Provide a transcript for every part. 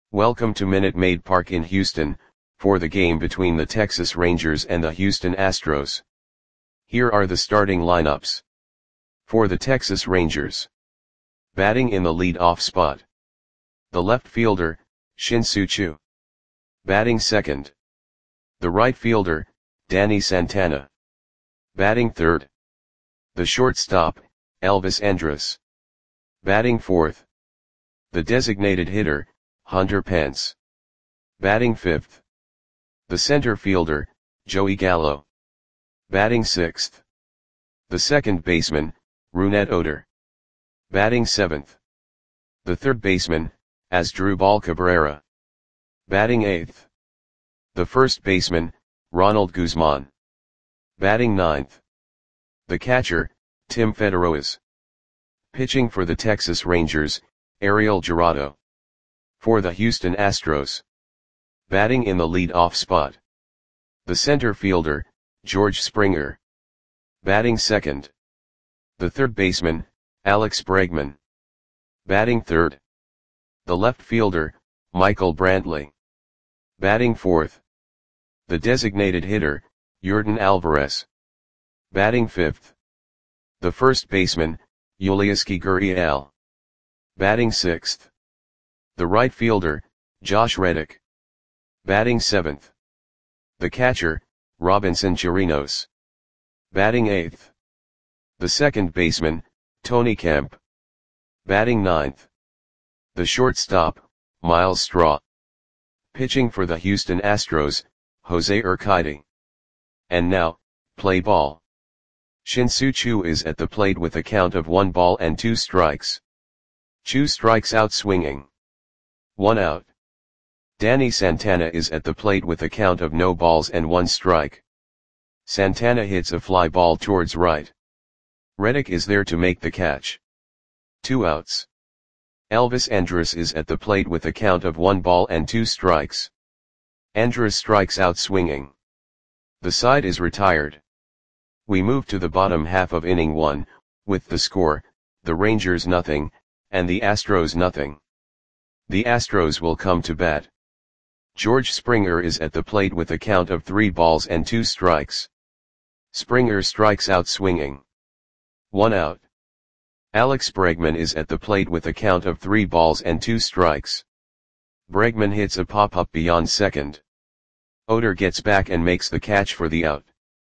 Welcome to Minute Maid Park in Houston, for the game between the Texas Rangers and the Houston Astros. Here are the starting lineups. For the Texas Rangers. Batting in the lead-off spot. The left fielder, Shin-Soo Choo. Batting second. The right fielder, Danny Santana. Batting third. The shortstop, Elvis Andrus. Batting fourth. The designated hitter, Hunter Pence. Batting fifth. The center fielder, Joey Gallo. Batting sixth. The second baseman, Rougned Odor. Batting seventh. The third baseman, Asdrubal Cabrera. Batting eighth. The first baseman, Ronald Guzman. Batting ninth. The catcher, Tim Federoas. Pitching for the Texas Rangers, Ariel Jurado. For the Houston Astros. Batting in the lead-off spot. The center fielder, George Springer. Batting second. The third baseman, Alex Bregman. Batting third. The left fielder, Michael Brantley. Batting fourth. The designated hitter, Yordan Alvarez. Batting fifth. The first baseman, Yulieski Gurriel. Batting sixth. The right fielder, Josh Reddick. Batting seventh. The catcher, Robinson Chirinos. Batting eighth. The second baseman, Tony Kemp. Batting ninth. The shortstop, Myles Straw. Pitching for the Houston Astros, Jose Urquidy. And now, play ball. Shin-Soo Choo is at the plate with a count of 1 ball and 2 strikes. Choo strikes out swinging. 1 out. Danny Santana is at the plate with a count of no balls and 1 strike. Santana hits a fly ball towards right. Reddick is there to make the catch. 2 outs. Elvis Andrus is at the plate with a count of 1 ball and 2 strikes. Andrus strikes out swinging. The side is retired. We move to the bottom half of inning 1, with the score, the Rangers nothing, and the Astros nothing. The Astros will come to bat. George Springer is at the plate with a count of 3 balls and 2 strikes. Springer strikes out swinging. 1 out. Alex Bregman is at the plate with a count of 3 balls and 2 strikes. Bregman hits a pop-up beyond second. Odor gets back and makes the catch for the out.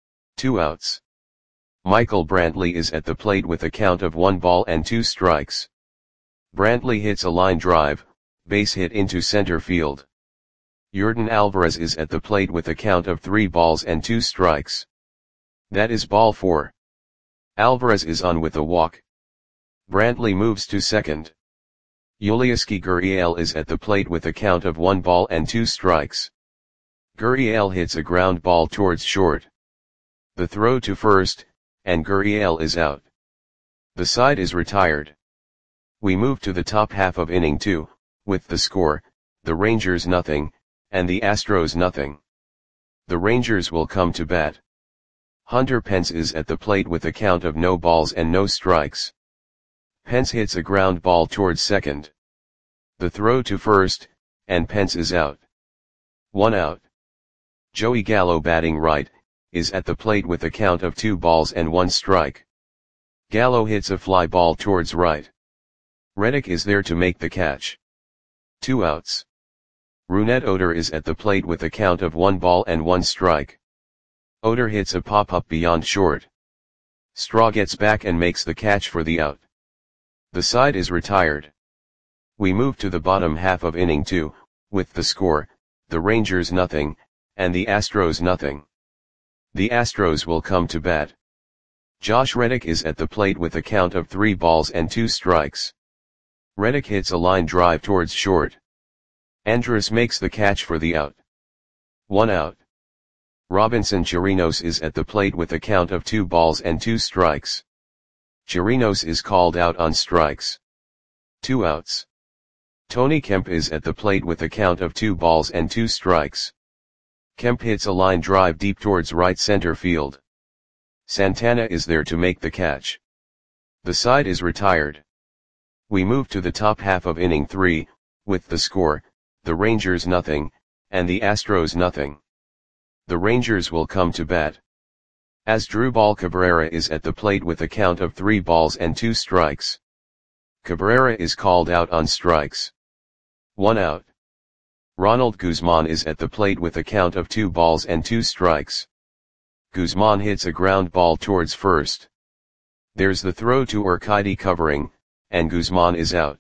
2 outs. Michael Brantley is at the plate with a count of 1 ball and 2 strikes. Brantley hits a line drive, base hit into center field. Yordan Alvarez is at the plate with a count of 3 balls and 2 strikes. That is ball 4. Alvarez is on with a walk. Brantley moves to second. Yulieski Gurriel is at the plate with a count of 1 ball and 2 strikes. Gurriel hits a ground ball towards short. The throw to first, and Gurriel is out. The side is retired. We move to the top half of inning 2, with the score, the Rangers nothing, and the Astros nothing. The Rangers will come to bat. Hunter Pence is at the plate with a count of no balls and no strikes. Pence hits a ground ball towards second. The throw to first, and Pence is out. 1 out. Joey Gallo batting right, is at the plate with a count of 2 balls and 1 strike. Gallo hits a fly ball towards right. Reddick is there to make the catch. 2 outs. Rougned Odor is at the plate with a count of 1 ball and 1 strike. Odor hits a pop-up beyond short. Straw gets back and makes the catch for the out. The side is retired. We move to the bottom half of inning 2, with the score, the Rangers nothing, and the Astros nothing. The Astros will come to bat. Josh Reddick is at the plate with a count of 3 balls and 2 strikes. Reddick hits a line drive towards short. Andrus makes the catch for the out. 1 out. Robinson Chirinos is at the plate with a count of 2 balls and 2 strikes. Chirinos is called out on strikes. 2 outs. Tony Kemp is at the plate with a count of 2 balls and 2 strikes. Kemp hits a line drive deep towards right center field. Santana is there to make the catch. The side is retired. We move to the top half of inning 3, with the score, the Rangers nothing, and the Astros nothing. The Rangers will come to bat. Asdrubal Cabrera is at the plate with a count of 3 balls and 2 strikes. Cabrera is called out on strikes. 1 out. Ronald Guzman is at the plate with a count of 2 balls and 2 strikes. Guzman hits a ground ball towards first. There's the throw to Urquidy covering, and Guzman is out.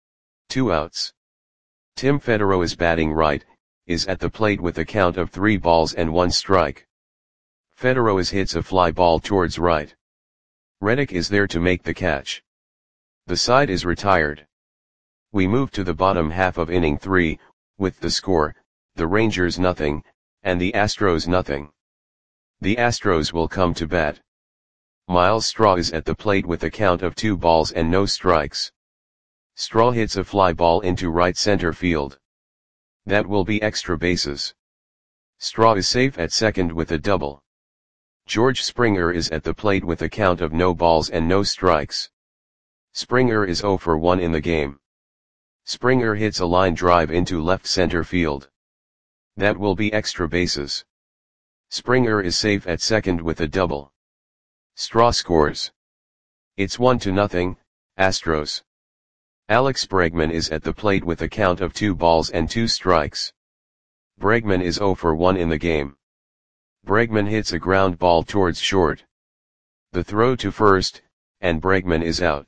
2 outs. Tim Federer is batting right, is at the plate with a count of 3 balls and 1 strike. Federer hits a fly ball towards right. Reddick is there to make the catch. The side is retired. We move to the bottom half of inning 3, with the score, the Rangers nothing, and the Astros nothing. The Astros will come to bat. Miles Straw is at the plate with a count of 2 balls and no strikes. Straw hits a fly ball into right center field. That will be extra bases. Straw is safe at second with a double. George Springer is at the plate with a count of no balls and no strikes. Springer is 0 for 1 in the game. Springer hits a line drive into left center field. That will be extra bases. Springer is safe at second with a double. Straw scores. It's 1-0, Astros. Alex Bregman is at the plate with a count of 2 balls and 2 strikes. Bregman is 0 for 1 in the game. Bregman hits a ground ball towards short. The throw to first, and Bregman is out.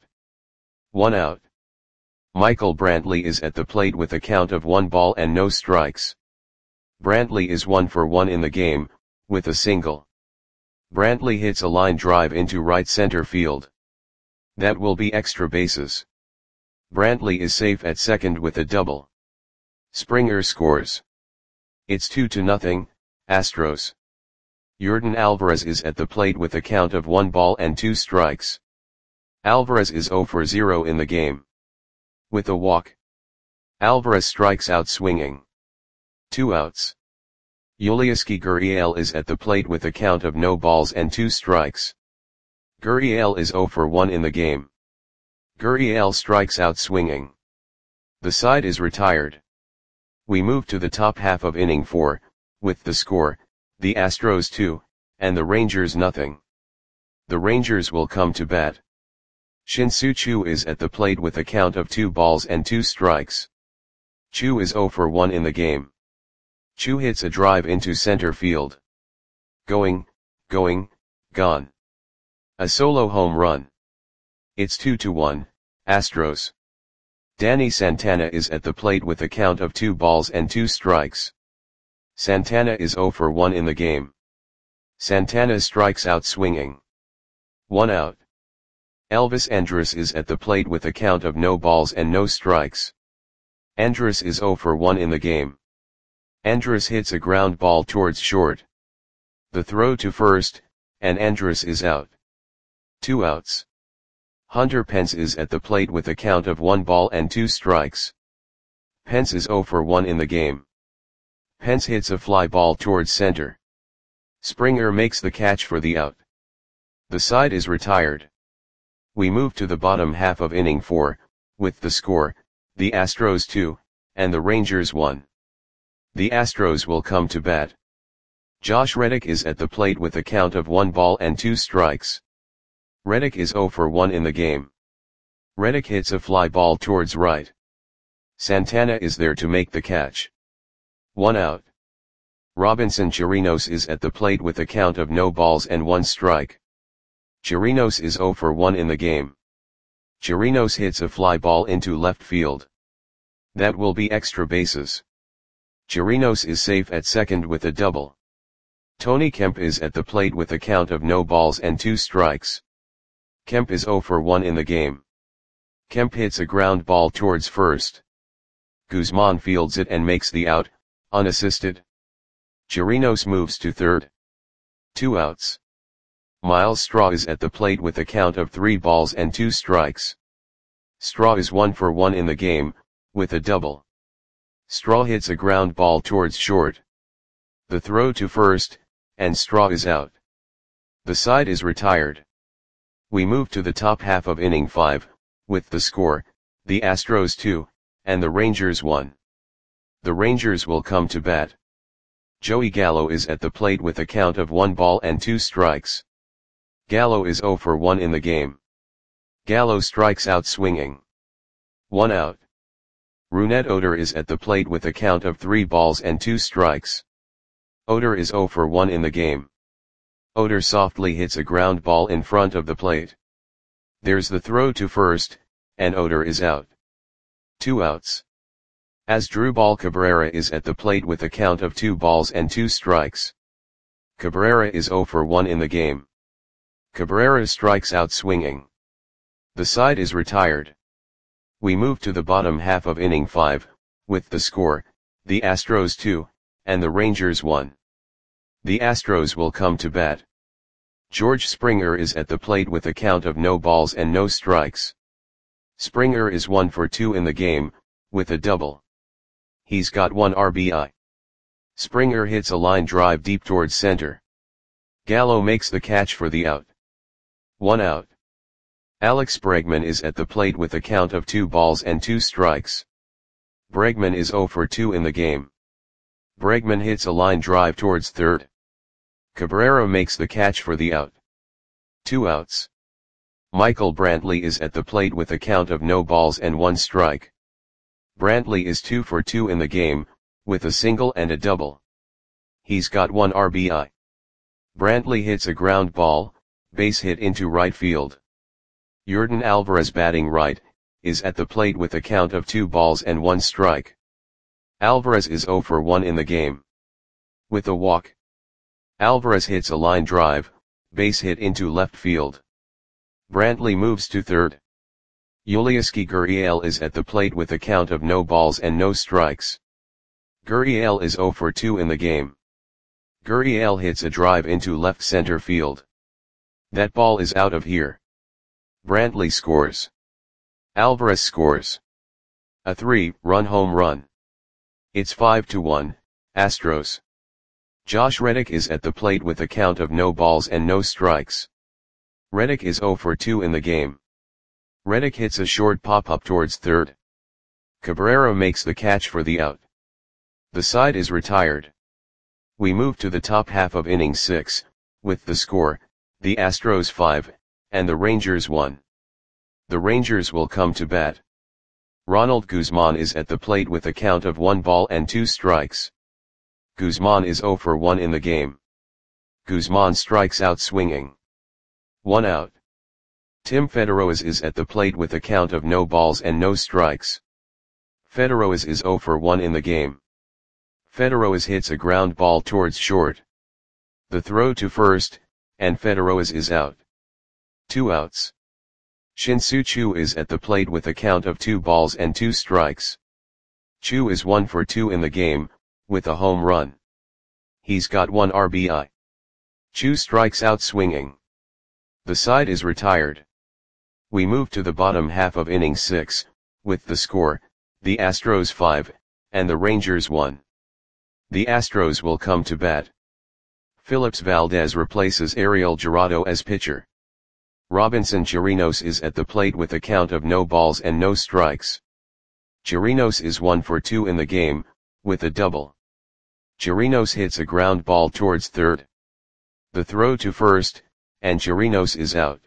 1 out. Michael Brantley is at the plate with a count of 1 ball and no strikes. Brantley is 1 for 1 in the game, with a single. Brantley hits a line drive into right center field. That will be extra bases. Brantley is safe at second with a double. Springer scores. It's 2-0, Astros. Yordan Alvarez is at the plate with a count of 1 ball and 2 strikes. Alvarez is 0 for 0 in the game. With a walk. Alvarez strikes out swinging. 2 outs. Yulieski Gurriel is at the plate with a count of no balls and 2 strikes. Gurriel is 0 for 1 in the game. Gurriel strikes out swinging. The side is retired. We move to the top half of inning 4, with the score, the Astros 2, and the Rangers nothing. The Rangers will come to bat. Shin-Soo Choo is at the plate with a count of 2 balls and 2 strikes. Choo is 0 for 1 in the game. Choo hits a drive into center field. Going, gone. A solo home run. It's 2-1, Astros. Danny Santana is at the plate with a count of 2 balls and 2 strikes. Santana is 0 for 1 in the game. Santana strikes out swinging. 1 out. Elvis Andrus is at the plate with a count of no balls and no strikes. Andrus is 0 for 1 in the game. Andrus hits a ground ball towards short. The throw to first, and Andrus is out. 2 outs. Hunter Pence is at the plate with a count of 1 ball and 2 strikes. Pence is 0 for 1 in the game. Pence hits a fly ball towards center. Springer makes the catch for the out. The side is retired. We move to the bottom half of inning 4, with the score, the Astros 2, and the Rangers 1. The Astros will come to bat. Josh Reddick is at the plate with a count of 1 ball and 2 strikes. Reddick is 0 for 1 in the game. Reddick hits a fly ball towards right. Santana is there to make the catch. 1 out. Robinson Chirinos is at the plate with a count of no balls and 1 strike. Chirinos is 0 for 1 in the game. Chirinos hits a fly ball into left field. That will be extra bases. Chirinos is safe at second with a double. Tony Kemp is at the plate with a count of no balls and 2 strikes. Kemp is 0 for 1 in the game. Kemp hits a ground ball towards first. Guzman fields it and makes the out, unassisted. Chirinos moves to third. 2 outs. Miles Straw is at the plate with a count of 3 balls and 2 strikes. Straw is 1 for 1 in the game, with a double. Straw hits a ground ball towards short. The throw to first, and Straw is out. The side is retired. We move to the top half of inning 5, with the score, the Astros 2, and the Rangers 1. The Rangers will come to bat. Joey Gallo is at the plate with a count of 1 ball and 2 strikes. Gallo is 0 for 1 in the game. Gallo strikes out swinging. 1 out. Rougned Odor is at the plate with a count of 3 balls and 2 strikes. Odor is 0 for 1 in the game. Odor softly hits a ground ball in front of the plate. There's the throw to first, and Odor is out. 2 outs. Asdrubal Cabrera is at the plate with a count of 2 balls and 2 strikes. Cabrera is 0 for 1 in the game. Cabrera strikes out swinging. The side is retired. We move to the bottom half of inning 5, with the score, the Astros 2, and the Rangers 1. The Astros will come to bat. George Springer is at the plate with a count of no balls and no strikes. Springer is 1 for 2 in the game, with a double. He's got 1 RBI. Springer hits a line drive deep towards center. Gallo makes the catch for the out. 1 out. Alex Bregman is at the plate with a count of 2 balls and 2 strikes. Bregman is 0 for 2 in the game. Bregman hits a line drive towards third. Cabrera makes the catch for the out. 2 outs. Michael Brantley is at the plate with a count of no balls and 1 strike. Brantley is 2 for 2 in the game, with a single and a double. He's got 1 RBI. Brantley hits a ground ball, base hit into right field. Yordan Alvarez, batting right, is at the plate with a count of 2 balls and 1 strike. Alvarez is 0 for 1 in the game. With a walk. Alvarez hits a line drive, base hit into left field. Brantley moves to third. Yulieski Gurriel is at the plate with a count of no balls and no strikes. Gurriel is 0 for 2 in the game. Gurriel hits a drive into left center field. That ball is out of here. Brantley scores. Alvarez scores. A 3-run home run. It's 5-1, Astros. Josh Reddick is at the plate with a count of no balls and no strikes. Reddick is 0 for 2 in the game. Reddick hits a short pop-up towards third. Cabrera makes the catch for the out. The side is retired. We move to the top half of inning 6, with the score, the Astros 5, and the Rangers 1. The Rangers will come to bat. Ronald Guzman is at the plate with a count of 1 ball and 2 strikes. Guzman is 0 for 1 in the game. Guzman strikes out swinging. 1 out. Tim Federoez is at the plate with a count of no balls and no strikes. Federoez is 0 for 1 in the game. Federoez hits a ground ball towards short. The throw to first, and Federoez is out. 2 outs. Shin-Soo Choo is at the plate with a count of 2 balls and 2 strikes. Choo is 1 for 2 in the game, with a home run. He's got 1 RBI. Choo strikes out swinging. The side is retired. We move to the bottom half of inning 6, with the score, the Astros 5, and the Rangers 1. The Astros will come to bat. Phillips Valdez replaces Ariel Jurado as pitcher. Robinson Chirinos is at the plate with a count of no balls and no strikes. Chirinos is 1 for 2 in the game, with a double. Chirinos hits a ground ball towards third. The throw to first, and Chirinos is out.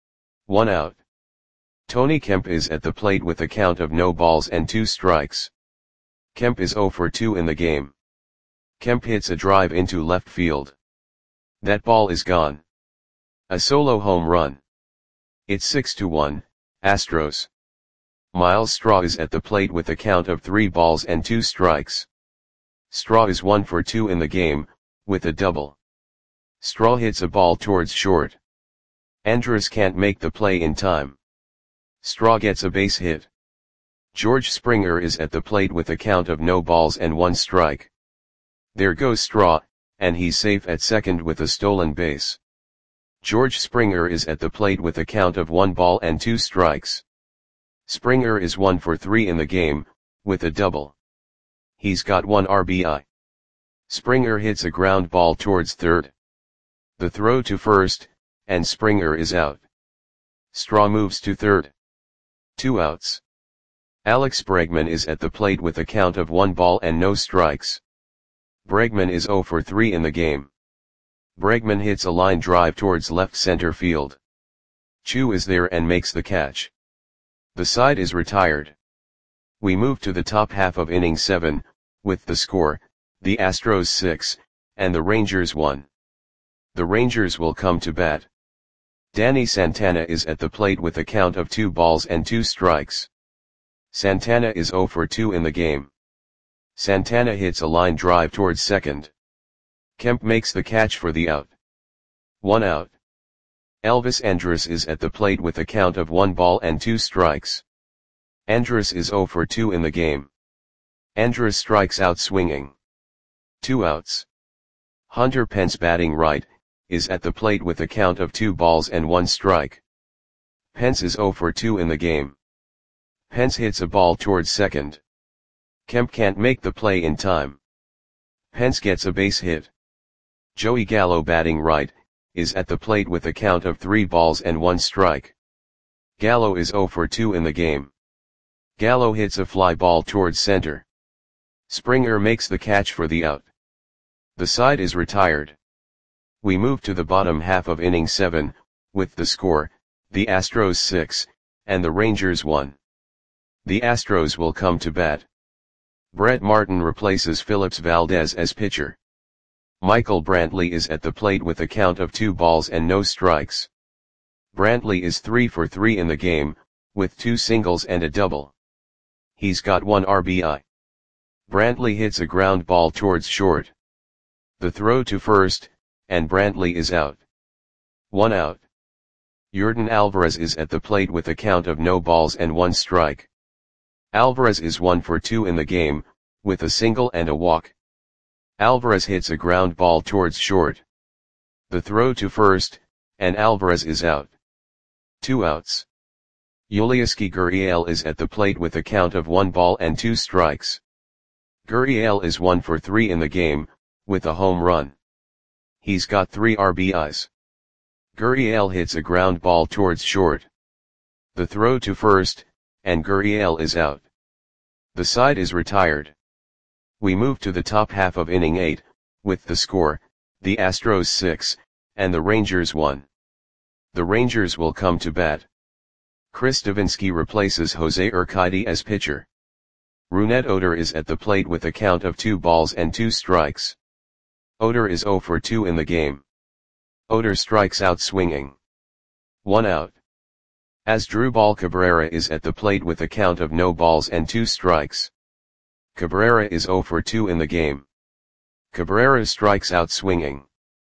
1 out. Tony Kemp is at the plate with a count of no balls and 2 strikes. Kemp is 0 for 2 in the game. Kemp hits a drive into left field. That ball is gone. A solo home run. It's 6-1, Astros. Miles Straw is at the plate with a count of 3 balls and 2 strikes. Straw is 1 for 2 in the game, with a double. Straw hits a ball towards short. Andrus can't make the play in time. Straw gets a base hit. George Springer is at the plate with a count of no balls and 1 strike. There goes Straw, and he's safe at second with a stolen base. George Springer is at the plate with a count of 1 ball and 2 strikes. Springer is 1 for 3 in the game, with a double. He's got 1 RBI. Springer hits a ground ball towards third. The throw to first, and Springer is out. Straw moves to third. 2 outs. Alex Bregman is at the plate with a count of 1 ball and no strikes. Bregman is 0 for 3 in the game. Bregman hits a line drive towards left center field. Chu is there and makes the catch. The side is retired. We move to the top half of inning 7, with the score, the Astros 6, and the Rangers 1. The Rangers will come to bat. Danny Santana is at the plate with a count of 2 balls and 2 strikes. Santana is 0 for 2 in the game. Santana hits a line drive towards second. Kemp makes the catch for the out. 1 out. Elvis Andrus is at the plate with a count of 1 ball and 2 strikes. Andrus is 0 for 2 in the game. Andrus strikes out swinging. 2 outs. Hunter Pence, batting right, is at the plate with a count of 2 balls and 1 strike. Pence is 0 for 2 in the game. Pence hits a ball towards second. Kemp can't make the play in time. Pence gets a base hit. Joey Gallo, batting right, is at the plate with a count of 3 balls and 1 strike. Gallo is 0 for 2 in the game. Gallo hits a fly ball towards center. Springer makes the catch for the out. The side is retired. We move to the bottom half of inning 7, with the score, the Astros 6, and the Rangers 1. The Astros will come to bat. Brett Martin replaces Phillips Valdez as pitcher. Michael Brantley is at the plate with a count of 2 balls and no strikes. Brantley is 3 for 3 in the game, with 2 singles and a double. He's got 1 RBI. Brantley hits a ground ball towards short. The throw to first, and Brantley is out. 1 out. Yordan Alvarez is at the plate with a count of no balls and 1 strike. Alvarez is 1 for 2 in the game, with a single and a walk. Alvarez hits a ground ball towards short. The throw to first, and Alvarez is out. 2 outs. Yulieski Gurriel is at the plate with a count of 1 ball and 2 strikes. Gurriel is 1 for 3 in the game, with a home run. He's got 3 RBIs. Gurriel hits a ground ball towards short. The throw to first, and Gurriel is out. The side is retired. We move to the top half of inning 8, with the score, the Astros 6, and the Rangers 1. The Rangers will come to bat. Chris Davinsky replaces Jose Urquidy as pitcher. Rougned Odor is at the plate with a count of 2 balls and 2 strikes. Odor is 0 for 2 in the game. Odor strikes out swinging. 1 out. Asdrubal Cabrera is at the plate with a count of no balls and 2 strikes. Cabrera is 0 for 2 in the game. Cabrera strikes out swinging.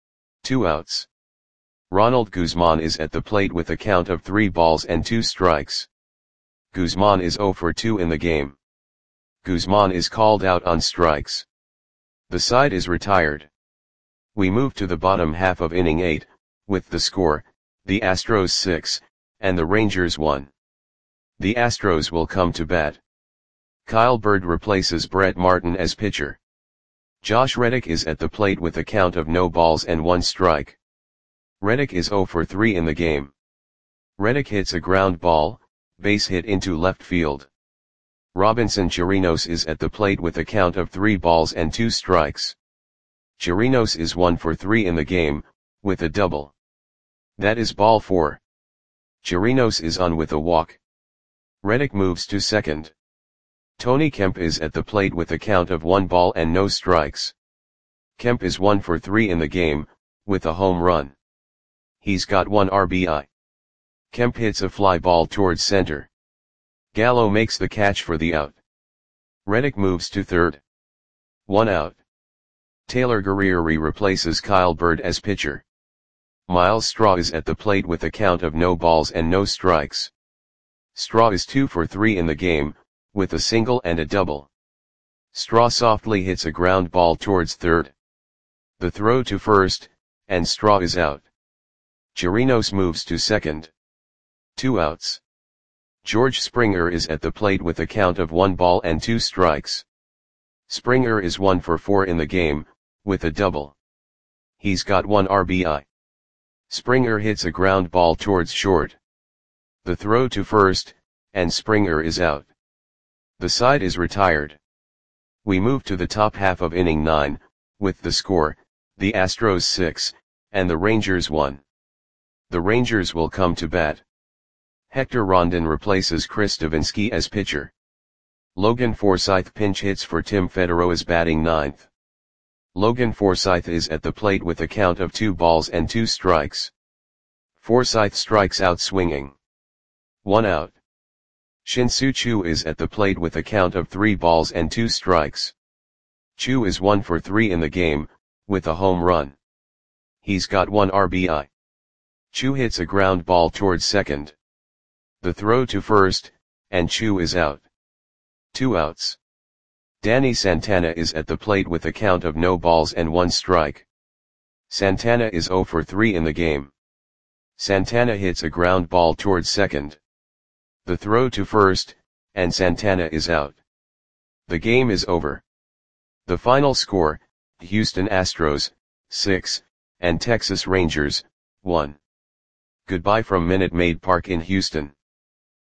2 outs. Ronald Guzman is at the plate with a count of 3 balls and 2 strikes. Guzman is 0 for 2 in the game. Guzman is called out on strikes. The side is retired. We move to the bottom half of inning 8, with the score, the Astros 6, and the Rangers 1. The Astros will come to bat. Kyle Bird replaces Brett Martin as pitcher. Josh Reddick is at the plate with a count of no balls and 1 strike. Reddick is 0 for 3 in the game. Reddick hits a ground ball, base hit into left field. Robinson Chirinos is at the plate with a count of 3 balls and 2 strikes. Chirinos is 1 for 3 in the game, with a double. That is ball 4. Chirinos is on with a walk. Reddick moves to second. Tony Kemp is at the plate with a count of 1 ball and no strikes. Kemp is 1 for 3 in the game, with a home run. He's got 1 RBI. Kemp hits a fly ball towards center. Gallo makes the catch for the out. Reddick moves to third. 1 out. Taylor Guerrieri replaces Kyle Bird as pitcher. Miles Straw is at the plate with a count of no balls and no strikes. Straw is 2 for 3 in the game, with a single and a double. Straw softly hits a ground ball towards third. The throw to first, and Straw is out. Chirinos moves to second. 2 outs. George Springer is at the plate with a count of 1 ball and 2 strikes. Springer is 1 for 4 in the game, with a double. He's got 1 RBI. Springer hits a ground ball towards short. The throw to first, and Springer is out. The side is retired. We move to the top half of inning 9, with the score, the Astros 6, and the Rangers 1. The Rangers will come to bat. Hector Rondon replaces Chris Davinsky as pitcher. Logan Forsythe pinch hits for Tim Federo's batting 9th. Logan Forsythe is at the plate with a count of 2 balls and 2 strikes. Forsythe strikes out swinging. 1 out. Shin-Soo Choo is at the plate with a count of 3 balls and 2 strikes. Choo is 1 for 3 in the game, with a home run. He's got 1 RBI. Choo hits a ground ball towards second. The throw to first, and Choo is out. 2 outs. Danny Santana is at the plate with a count of no balls and 1 strike. Santana is 0 for 3 in the game. Santana hits a ground ball towards second. The throw to first, and Santana is out. The game is over. The final score, Houston Astros, 6, and Texas Rangers, 1. Goodbye from Minute Maid Park in Houston.